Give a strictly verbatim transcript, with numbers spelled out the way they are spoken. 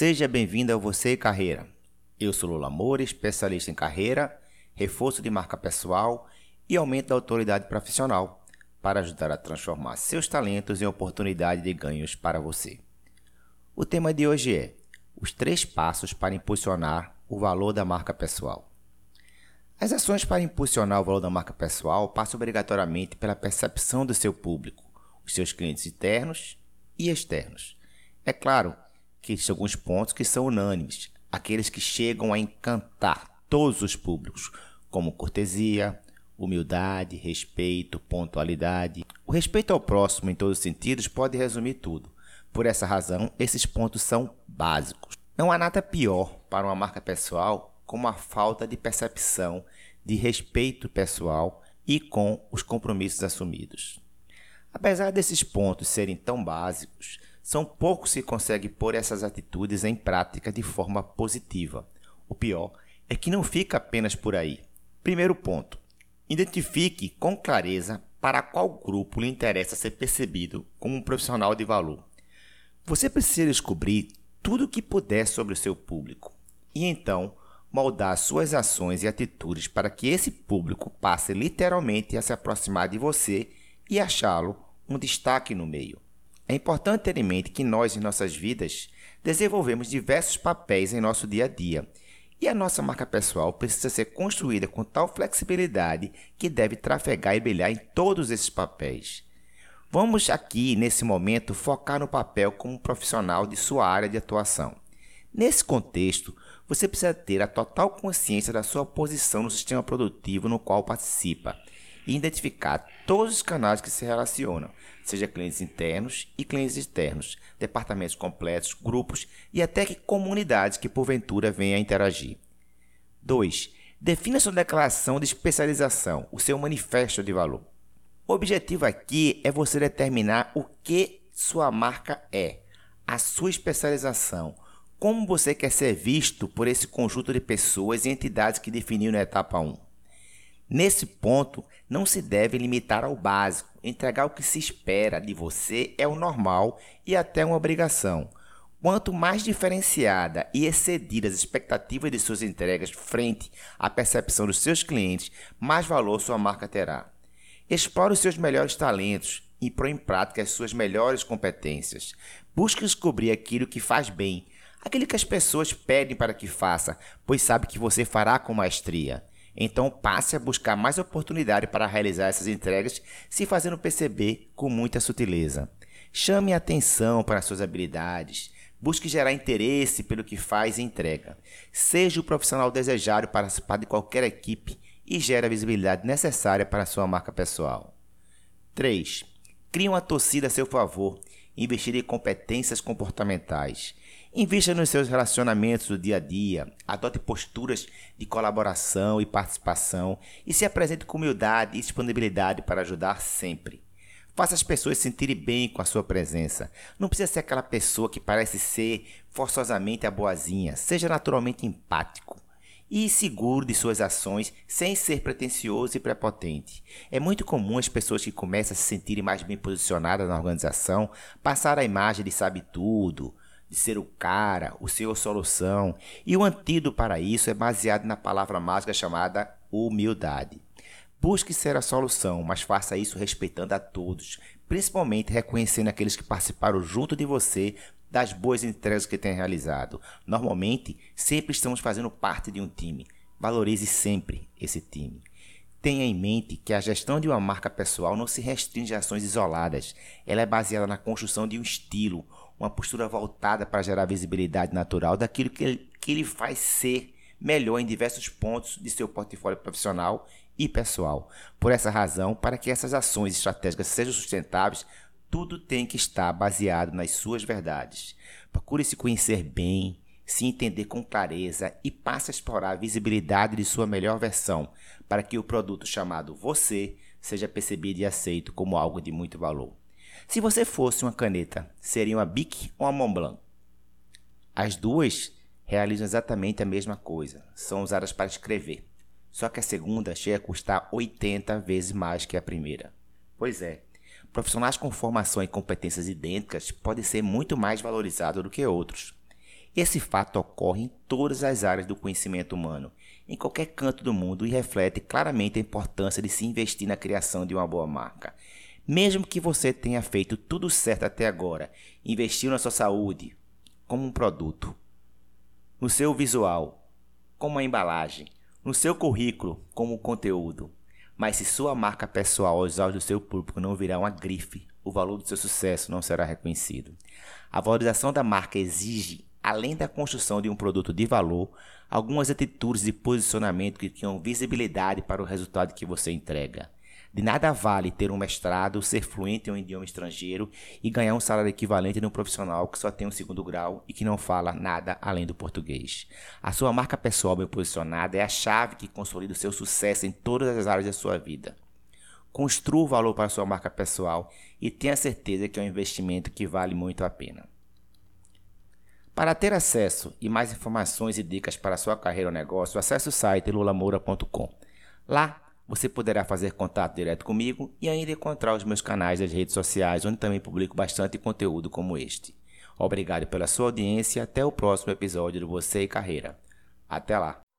Seja bem-vindo ao Você e Carreira. Eu sou Lula Moura, especialista em carreira, reforço de marca pessoal e aumento da autoridade profissional para ajudar a transformar seus talentos em oportunidade de ganhos para você. O tema de hoje é os três passos para impulsionar o valor da marca pessoal. As ações para impulsionar o valor da marca pessoal passam obrigatoriamente pela percepção do seu público, os seus clientes internos e externos. É claro que existem alguns pontos que são unânimes, aqueles que chegam a encantar todos os públicos, como cortesia, humildade, respeito, pontualidade. O respeito ao próximo em todos os sentidos pode resumir tudo. Por essa razão, esses pontos são básicos. Não há nada pior para uma marca pessoal como a falta de percepção de respeito pessoal e com os compromissos assumidos. Apesar desses pontos serem tão básicos, são poucos que conseguem pôr essas atitudes em prática de forma positiva. O pior é que não fica apenas por aí. Primeiro ponto, identifique com clareza para qual grupo lhe interessa ser percebido como um profissional de valor. Você precisa descobrir tudo o que puder sobre o seu público e então moldar suas ações e atitudes para que esse público passe literalmente a se aproximar de você e achá-lo um destaque no meio. É importante ter em mente que nós, em nossas vidas, desenvolvemos diversos papéis em nosso dia a dia e a nossa marca pessoal precisa ser construída com tal flexibilidade que deve trafegar e brilhar em todos esses papéis. Vamos aqui, nesse momento, focar no papel como profissional de sua área de atuação. Nesse contexto, você precisa ter a total consciência da sua posição no sistema produtivo no qual participa e identificar todos os canais que se relacionam, seja clientes internos e clientes externos, departamentos completos, grupos e até que comunidades que porventura venham a interagir. dois. Defina sua declaração de especialização, o seu manifesto de valor. O objetivo aqui é você determinar o que sua marca é, a sua especialização, como você quer ser visto por esse conjunto de pessoas e entidades que definiu na etapa um. Nesse ponto, não se deve limitar ao básico. Entregar o que se espera de você é o normal e até uma obrigação. Quanto mais diferenciada e excedida as expectativas de suas entregas frente à percepção dos seus clientes, mais valor sua marca terá. Explore os seus melhores talentos e põe em prática as suas melhores competências. Busque descobrir aquilo que faz bem, aquilo que as pessoas pedem para que faça, pois sabe que você fará com maestria. Então passe a buscar mais oportunidade para realizar essas entregas, se fazendo perceber com muita sutileza. Chame a atenção para suas habilidades, busque gerar interesse pelo que faz e entrega. Seja o profissional desejado para participar de qualquer equipe e gere a visibilidade necessária para a sua marca pessoal. três. Crie uma torcida a seu favor, investir em competências comportamentais. Invista nos seus relacionamentos do dia a dia, adote posturas de colaboração e participação e se apresente com humildade e disponibilidade para ajudar sempre. Faça as pessoas se sentirem bem com a sua presença. Não precisa ser aquela pessoa que parece ser forçosamente a boazinha. Seja naturalmente empático e seguro de suas ações sem ser pretensioso e prepotente. É muito comum as pessoas que começam a se sentirem mais bem posicionadas na organização passar a imagem de sabe tudo, de ser o cara, o seu solução. E o antídoto para isso é baseado na palavra mágica chamada humildade. Busque ser a solução, mas faça isso respeitando a todos, principalmente reconhecendo aqueles que participaram junto de você das boas entregas que tem realizado. Normalmente, sempre estamos fazendo parte de um time. Valorize sempre esse time. Tenha em mente que a gestão de uma marca pessoal não se restringe a ações isoladas. Ela é baseada na construção de um estilo, uma postura voltada para gerar visibilidade natural daquilo que ele, que ele faz ser melhor em diversos pontos de seu portfólio profissional e pessoal. Por essa razão, para que essas ações estratégicas sejam sustentáveis, tudo tem que estar baseado nas suas verdades. Procure se conhecer bem, se entender com clareza e passe a explorar a visibilidade de sua melhor versão para que o produto chamado você seja percebido e aceito como algo de muito valor. Se você fosse uma caneta, seria uma Bic ou uma Montblanc? As duas realizam exatamente a mesma coisa, são usadas para escrever. Só que a segunda chega a custar oitenta vezes mais que a primeira. Pois é, profissionais com formação e competências idênticas podem ser muito mais valorizados do que outros. Esse fato ocorre em todas as áreas do conhecimento humano, em qualquer canto do mundo, e reflete claramente a importância de se investir na criação de uma boa marca. Mesmo que você tenha feito tudo certo até agora, investiu na sua saúde, como um produto, no seu visual, como a embalagem, no seu currículo, como conteúdo, mas se sua marca pessoal aos olhos do seu público não virar uma grife, o valor do seu sucesso não será reconhecido. A valorização da marca exige, além da construção de um produto de valor, algumas atitudes de posicionamento que tenham visibilidade para o resultado que você entrega. De nada vale ter um mestrado, ser fluente em um idioma estrangeiro e ganhar um salário equivalente de um profissional que só tem um segundo grau e que não fala nada além do português. A sua marca pessoal bem posicionada é a chave que consolida o seu sucesso em todas as áreas da sua vida. Construa o valor para a sua marca pessoal e tenha certeza que é um investimento que vale muito a pena. Para ter acesso e mais informações e dicas para a sua carreira ou negócio, acesse o site lula moura ponto com. Lá, você poderá fazer contato direto comigo e ainda encontrar os meus canais das redes sociais, onde também publico bastante conteúdo como este. Obrigado pela sua audiência e até o próximo episódio do Você e Carreira. Até lá!